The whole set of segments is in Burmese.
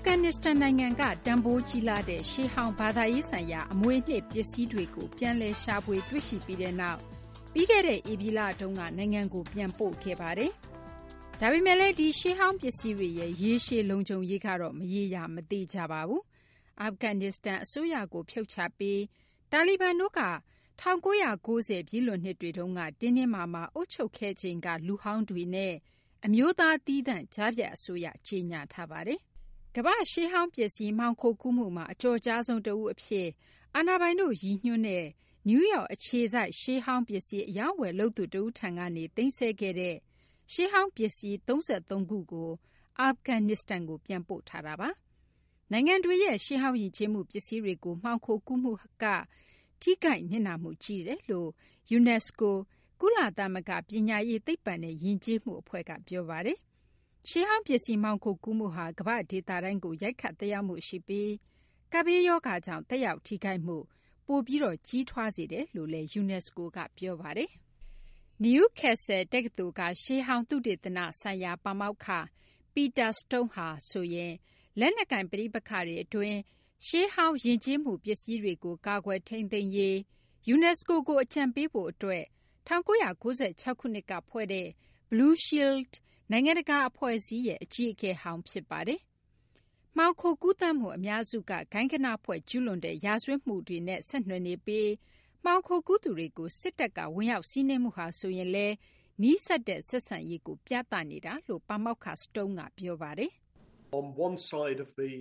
ဂန်နစ္စတန်နိုင်ငံကတန်ဖိုးကြီးလာတဲ့ရှေးဟောင်းဘာသာရေးဆိုင်ရာအမွေအနှစ်ပစ္စည်းတွေကိုပြန်လည်ရှာဖွေတွေ့ရှိပြီးတဲ့နောက်ပြီးခဲ့တဲ့ဧပြီလတုန်းကနိုင်ငံကိုပြန်ပို့ခဲ့ပါတယ်။ဒါပေမဲ့လည်းဒီရှေးဟောင်းပစ္စည်းတွေရဲ့ရေရှည်လုံခြုံရေးကတော့မရေရာမသေးကြပါဘူး။အာဖဂန်နစ္စတန်အစိုးရကိုဖြုတ်ချပြီးတာလီဘန်တို့က1990ပြည်လွန်နှစ်တွေတုန်းကတင်းတင်းမာမာအုပ်ချုပ်ခဲ့ချိန်ကလူဟောင်းတွေနဲ့အမျိုးသားသီးသန့်ကြားဖြတ်အစိုးရကြေညာထားပါတယ်။ကမ္ဘာ့ရှေးဟောင်းပစ္စည်းမှောင်ခိုကူးမှုမှာအကျော်ကြားဆုံးတဦးအဖြစ်အာဏာပိုင်တို့ရည်ညွှန်းတဲ့နယူးယောက်အခြေစိုက်ရှေးဟောင်းပစ္စည်းအရောင်းအဝယ်လုပ်သူတဦးထံကနေသိမ်းဆည်းခဲ့တဲ့ရှေးဟောင်းပစ္စည်း33ခုကိုအာဖဂန်နစ္စတန်ကိုပြန်ပို့ထားတာပါ။နိုင်ငံတွေရဲ့ရှေးဟောင်းယဉ်ကျေးမှုပစ္စည်းတွေကိုမှောင်ခိုကူးမှုကထိခိုက်နစ်နာမှုကြီးတယ်လို့ UNESCO ကုလသမဂ္ဂပညာရေးသိပ္ပံနဲ့ယဉ်ကျေးမှုအဖွဲ့ကပြောပါတယ်။ရှေးဟောင်းပစ္စည်းမှောင်ခိုကူးမှုဟာကမ္ဘာ့ဒေသတိုင်းကိုရိုက်ခတ်သက်ရောက်မှုရှိပြီးကပ်ဘေးရောဂါကြောင့်သက်ရောက်ထိခိုက်မှုပိုပြီးကြီးထွားစေတယ်လို့လည်း UNESCO ကပြောပါတယ်။ Newcastle တက္ကသိုလ်ကရှေးဟောင်းသုတေသနဆိုင်ရာပါမောက္ခ Peter Stone ဟာဆိုရင်လက်နက်ကိုင်ပဋိပက္ခတွေအတွင်းရှေးဟောင်းယဉ်ကျေးမှုပစ္စည်းတွေကိုကာကွယ်ထိန်းသိမ်းရေး UNESCO ကိုအကြံပေးဖို့အတွက်1996ခုနှစ်ကဖွဲ့တဲ့ Blue Shield နိုင်ငံတကာအဖွဲ့အစည်းရဲ့အကြီးအကဲဟောင်းဖြစ်ပါတယ်။မှောင်ခိုကူးသန်းမှုအများစုကဂိုဏ်းဂဏဖွဲ့ကျူးလွန်တဲ့ရာဇဝတ်မှုတွေနဲ့ဆက်နွယ်နေပြီးမှောင်ခိုကူးသူတွေကိုစစ်တပ်ကဝင်ရောက်စီးနင်းမှုဟာဆိုရင်လည်းနီးစပ်တဲ့ဆက်ဆံရေးကိုပြသနေတာလို့ပါမောက္ခ Stone ကပြောပါတယ်။ On one side of the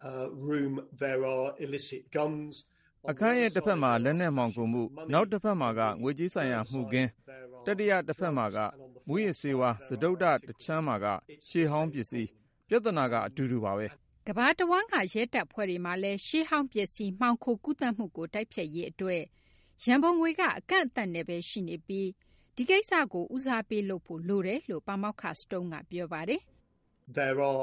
room there are illicit guns အခန်းရဲ့တစ်ဖက်မှာလက်နက်မှောင်ခိုမှုနောက်တစ်ဖက်မှာကငွေကြေးဆိုင်ရာမှုကင်းတတိယတစ်ဖက်မှာကမူရစ်ဆေးဝါးစတုဒ္ဒတချမ်းမှာကရှေးဟောင်းပစ္စည်းပြဿနာကအတူတူပါပဲကဘာတဝမ်းကရဲတပ်ဖွဲ့တွေမှာလည်းရှေးဟောင်းပစ္စည်းမှောင်ခိုကူးသန်းမှုကိုတိုက်ဖျက်ရေးအတွက်ရန်ပုံငွေကအကန့်အသတ်နဲ့ပဲရှိနေပြီးဒီကိစ္စကိုဦးစားပေးလုပ်ဖို့လိုတယ်လို့ပါမောက္ခ Stone ကပြောပါတယ် There are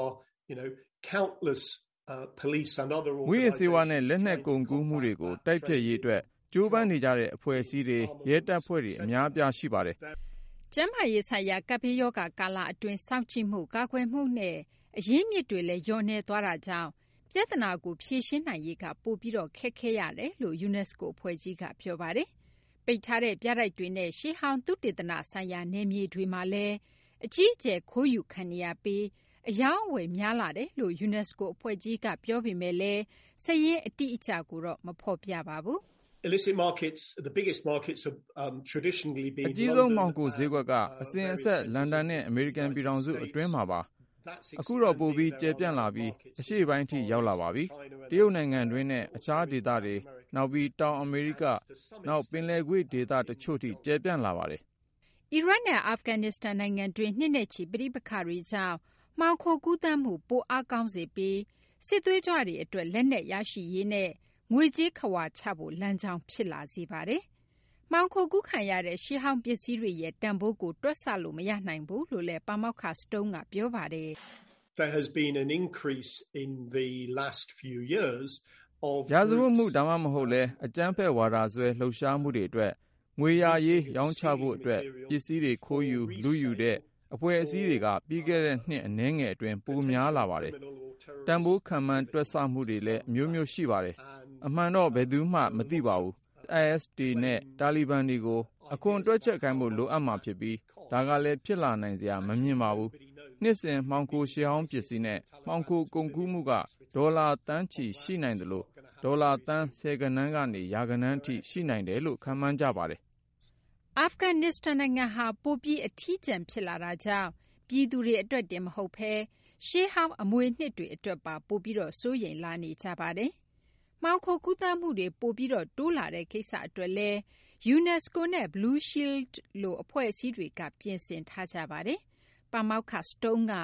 countless police and other မူရစ်ဆေးဝါးနဲ့လက်နက်ကုန်ကူးမှုတွေကိုတိုက်ဖျက်ရေးအတွက်ကြိုးပမ်းနေကြတဲ့အဖွဲ့အစည်းတွေရဲတပ်ဖွဲ့တွေအများအပြားရှိပါတယ်ကျန်းမာရေးဆိုင်ရာကပ်ဘေးရောဂါကာလအတွင်းစောင့်ကြည့်မှုကာကွယ်မှုနဲ့အရင်းမြစ်တွေလည်းလျော့နည်းသွားတာကြောင့်ပြဿနာကိုဖြေရှင်းနိုင်ရေးကပိုပြီးခက်ခဲရတယ်လို့ UNESCO အဖွဲ့ကြီးကပြောပါတယ်။ပိတ်ထားတဲ့ပြတိုက်တွေနဲ့ရှေးဟောင်းသုတေသနဆိုင်ရာနယ်မြေတွေမှာလည်းအကြီးအကျယ်ခိုးယူခံနေရပြီးအယောင်းအဝယ်များလာတယ်လို့ UNESCO အဖွဲ့ကြီးကပြောပေမဲ့လည်းစာရင်းအတိအကျကိုတော့မဖော်ပြပါဘူး။ Illicit markets, the biggest markets have traditionally been အကြီးဆုံးမှောင်ခိုဈေးကွက်ကအစဉ်အဆက်လန်ဒန်နဲ့အမေရိကန်ပြည်ထောင်စုအတွင်းမှာပါအခုတော့ပိုပြီးကျယ်ပြန့်လာပြီးအရှေ့ပိုင်းထိရောက်လာပါပြီတရုတ်နိုင်ငံတွင်းနဲ့အခြားဒေသတွေနောက်ပြီးတောင်အမေရိကနောက်ပင်လယ်ကွေ့ဒေသတချို့ထိကျယ်ပြန့်လာပါတယ်အီရတ်နဲ့အာဖဂန်နစ္စတန်နိုင်ငံတွင်းနှစ်နဲ့ချီပဋိပက္ခတွေကြောင့်မှောင်ခိုကူးသန်းမှုပိုအားကောင်းစေပြီးစစ်သွေးကြွတွေအတွက်လက်နက်ရရှိရေးနဲ့ငွေကြေးခဝါချဖို့လမ်းကြောင်းဖြစ်လာစေပါတယ်။မှောင်ခိုကူးခံရတဲ့ရှေးဟောင်းပစ္စည်းတွေရဲ့တန်ဖိုးကိုတွက်ဆလို့မရနိုင်ဘူးလို့လည်းပါမောက္ခ Stone ကပြောပါတယ်။ There has been an increase in the last few years of ရာဇဝတ်မှုဒါမှမဟုတ်လဲအကြမ်းဖက်ဝါဒစွဲလှုပ်ရှားမှုတွေအတွက်ငွေရရေးရောင်းချဖို့အတွက်ပစ္စည်းတွေခိုးယူလူယူတဲ့အဖွဲ့အစည်းတွေကပြီးခဲ့တဲ့နှစ်အနည်းငယ်အတွင်းပိုများလာပါတယ်။တန်ဖိုးခံမှန်းတွက်ဆမှုတွေလည်းအမျိုးမျိုးရှိပါတယ်။အမှန်တော့ဘယ်သူမှမသိပါဘူး။ IS တွေနဲ့တာလီဘန်တွေကိုအခွန်တွက်ချက်ခိုင်းဖို့လိုအပ်မှာဖြစ်ပြီးဒါကလည်းဖြစ်လာနိုင်စရာမမြင်ပါဘူး။နှစ်စဉ်မှောင်ခိုရှေးဟောင်းပစ္စည်းနဲ့မှောင်ခိုကုန်ကူးမှုကဒေါ်လာတန်းချီရှိနိုင်တယ်လို့ဒေါ်လာတန်း10ကဏ္ဍကနေရာကဏ္ဍအထိရှိနိုင်တယ်လို့ခန့်မှန်းကြပါတယ်အာဖဂန်နစ္စတန်နိုင်ငံဟာပိုပြီးအထီးကျန်ဖြစ်လာတာကြောင့်ပြည်သူတွေအတွက်တင်မဟုတ်ဘဲရှေးဟောင်းအမွေနှစ်တွေအတွက်ပါပိုပြီးစိုးရိမ်လာနေကြပါတယ်။မှောင်ခိုကူးသန်းမှုတွေပိုပြီးတိုးလာတဲ့ကိစ္စအတွက်လည်း UNESCO နဲ့ Blue Shield လိုအဖွဲ့အစည်းတွေကပြင်ဆင်ထားကြပါတယ်။ပါမောက္ခ Stone က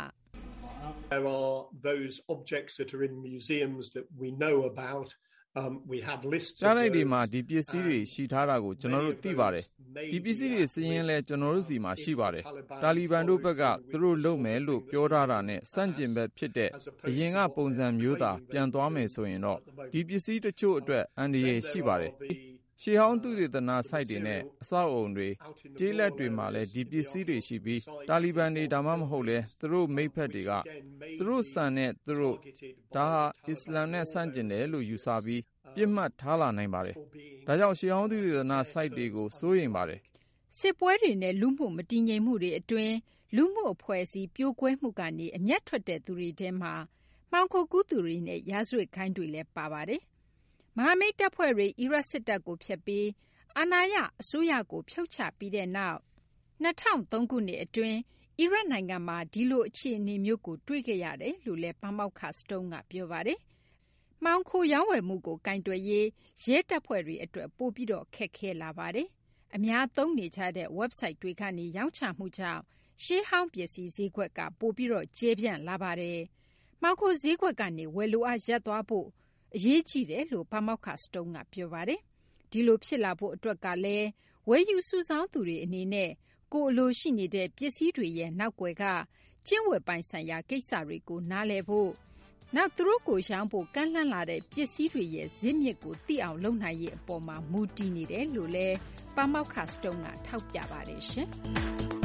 There are those objects that are in museums that we know about we have lists ကြားလိုက်တွေမှာဒီပစ္စည်းတွေရှိထားတာကိုကျွန်တော်တို့သိပါတယ်ဒီပစ္စည်းတွေစည်ရင်းလဲကျွန်တော်တို့စီမှာရှိပါတယ်တာလီဘန်တို့ဘက်ကသူတို့လုပ်မယ်လို့ပြောထားတာနဲ့စန့်ကျင်ဘက်ဖြစ်တဲ့အရင်ကပုံစံမျိုးသာပြန်သွားမယ်ဆိုရင်တော့ဒီပစ္စည်းတချို့အတွက်အန္တရာယ်ရှိပါတယ်ရှေးဟောင်းသုတေသနဆိုက်တွေနဲ့အဆောက်အုံတွေကျေးလက်တွေမှာလည်းဒီပစ္စည်းတွေရှိပြီးတာလီဘန်တွေဒါမှမဟုတ်လဲသူတို့မိတ်ဖက်တွေကသူတို့စံနဲ့သူတို့ဒါဟာအစ္စလာမ်နဲ့ဆန့်ကျင်တယ်လို့ယူဆပြီးပြစ်မှတ်ထားလာနိုင်ပါတယ်။ဒါကြောင့်ရှေးဟောင်းသုတေသနဆိုက်တွေကိုစိုးရိမ်ပါတယ်။စစ်ပွဲတွေနဲ့လူမှုမတည်ငြိမ်မှုတွေအတွင်းလူမှုအဖွဲ့အစည်းပြိုကွဲမှုကနေအမျက်ထွက်တဲ့သူတွေထဲမှာမှောင်ခိုကူးသူတွေနဲ့ရာဇဝတ်ခိုင်းတွေလည်းပါပါတယ်။မဟာမိတ်တပ်ဖွဲ့တွေအီရတ်စစ်တပ်ကိုဖျက်ပြီးအာဏာရအစိုးရကိုဖြုတ်ချပြီးတဲ့နောက်2003ခုနှစ်အတွင်းအီရတ်နိုင်ငံမှာဒီလိုအခြေအနေမျိုးကိုတွေ့ခဲ့ရတယ်လို့လည်းပါမောက္ခစတုန်းကပြောပါတယ်။မှောင်ခိုရောင်းဝယ်မှုကိုကင်တွယ်ရေးရဲတပ်ဖွဲ့တွေအတွက်ပိုပြီးတော့ခက်ခဲလာပါတယ်။အများသုံးနေကြတဲ့ website တွေကနေရောင်းချမှုကြောင့်ရှေးဟောင်းပစ္စည်းဈေးကွက်ကပိုပြီးတော့ကျယ်ပြန့်လာပါတယ်။မှောင်ခိုဈေးကွက်ကနေဝယ်လိုအားရပ်သွားဖို့အရေးကြီးတယ်လို့ပါမောက္ခစတုန်းကပြောပါတယ်။ဒီလိုဖြစ်လာဖို့အတွက်ကလည်းဝယ်ယူစုဆောင်းသူတွေအနေနဲ့ကိုယ်အလိုရှိနေတဲ့ပစ္စည်းတွေရဲ့နောက်ွယ်ကကျင့်ဝတ်ပိုင်းဆိုင်ရာကိစ္စတွေကိုနားလည်ဖို့နောက်သူတို့ကိုရောင်းဖို့ကန့်လန့်လာတဲ့ပစ္စည်းတွေရဲ့ဇစ်မြစ်ကိုသိအောင်လုပ်နိုင်ရေးအပေါ်မှာမူတည်နေတယ်လို့လည်းပါမောက္ခစတုန်းကထောက်ပြပါတယ်ရှင်။